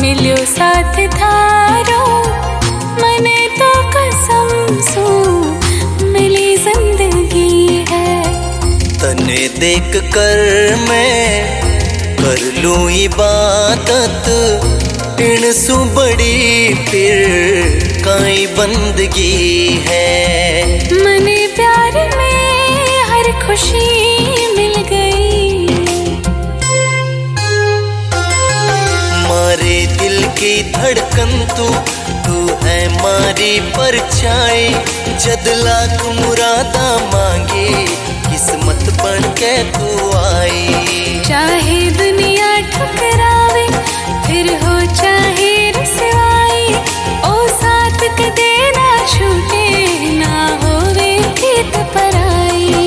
मिलियो साथ थारो मने तो कसम सू मिली जिंदगी है। तने देख कर मैं कर लूं इबादत, इन सु बड़ी फिर काई बंदगी है। मने प्यार में हर खुशी मिल गई, मारे दिल की धड़कन तू है मारी परछाई। जद लाख मुरादा मांगी किस्मत बन के तू आई। चाहे दुनिया ठुकरावे फिर हो चाहे रसवाई, ओ साथ कदे ना छूटे ना होवे खेत पराई।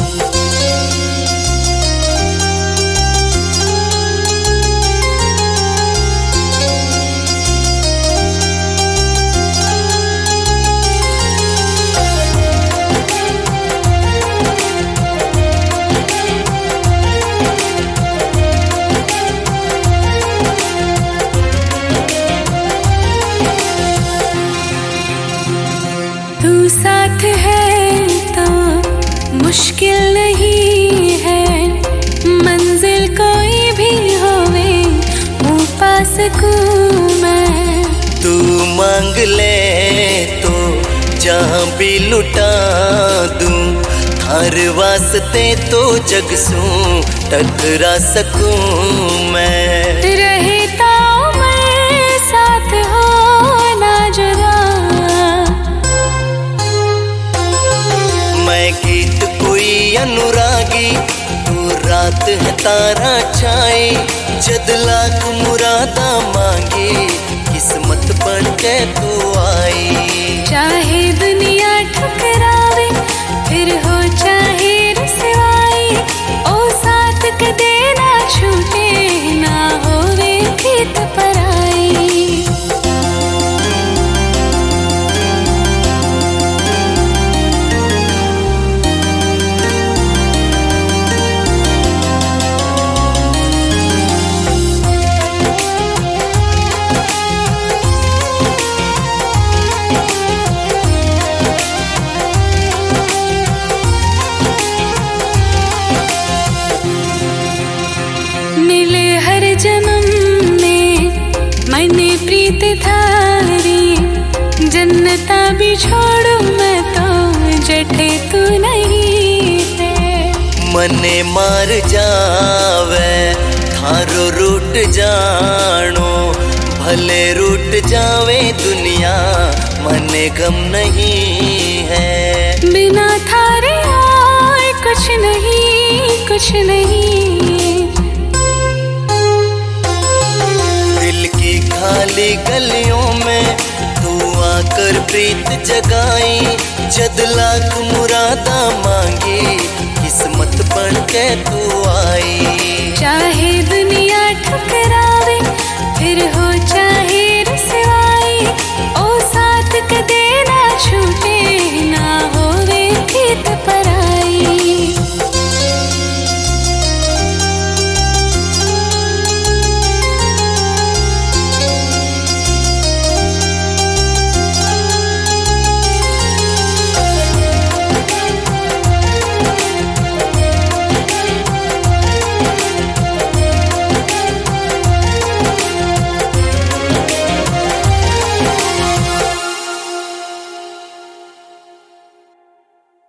तू साथ है तो मुश्किल नहीं है, मंजिल कोई भी होवे वो पा सकूं मैं। तू मांग ले तो जहाँ भी लुटा दूं, हर वास्ते तो जग सूं टकरा सकूं मैं। रहे तो मैं साथ हो ना जुदा, मैं गीत कोई अनुरागी तू रात है तारा छाई। जद लाख मुरादा मांगी किस्मत बन के तू आई। चाहे दुनिया ठुकरावे फिर हो चाहे रसवाई, ओ साथ कदे ना छूटे ना होवे खेत पराई। मिले हर जन्म में मैंने प्रीत थारी, जन्नता भी छोड़ू मैं तो जठे तू नहीं है। मने मार जावे थारो रूट जानो, भले रूट जावे दुनिया मने गम नहीं है। बिना थारे आए कुछ नहीं कुछ नहीं, दिल की खाली गलियों में तू आकर प्रीत जगाई। जद लाख मुरादा मांगी किस्मत बन के तू आई। चाहे दुनिया ठुकरा